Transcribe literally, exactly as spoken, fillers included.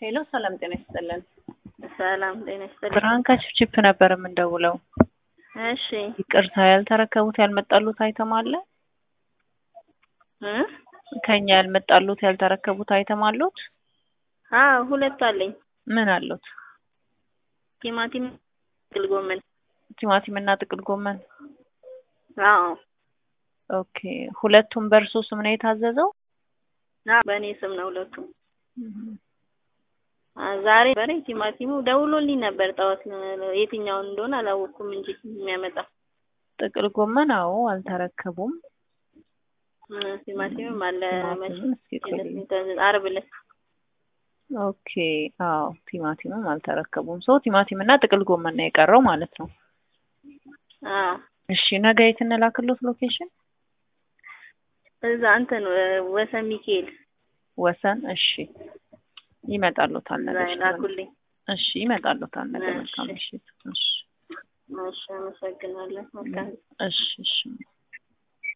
ሄሎ ሰላም ጤና ይስጥልን። ሰላም ጤና ይስጥልን። ብርሃን ከቺፕ ነበር የምንደውለው። እሺ ይቅርታ ያልተረከቡት ያልመጣሉት አይተም አለ? እ ከኛ ያልመጣሉት ያልተረከቡት አይተም አሉት? አዎ ሁለት አለኝ። ምን አሉት? ቲማቲም፣ ጥቅል ጎመን። ቲማቲም እና ጥቅል ጎመን። አዎ ኦኬ። ሁለቱም በእርሶ ስም ነው የታዘዘው? አዎ በእኔ ስም ነው ሁለቱም። ዛሬ በሬ ቲማቲሙ ደውሎልኝ ነበር ጠዋት። የትኛውን እንደሆነ አላወኩም እንጂ የሚያመጣ ጥቅል ጎመን አዎ አልተረከቡም። ቲማቲምም አለ መሰለኝ ዓርብ ዕለት። ኦኬ አዎ ቲማቲምም አልተረከቡም። ሶ ቲማቲም እና ጥቅል ጎመን ነው የቀረው ማለት ነው። አዎ እሺ ነገ የት እንላክሎት ሎኬሽን? እዛ እንትን ወሰን ሚካኤል ወሰን። እሺ ይመጣሉታል ነገ። ላኩልኝ። እሺ ይመጣሉታል ነገ። መልካም እሺ። እሺ እሺ አመሰግናለሁ። መልካም እሺ እሺ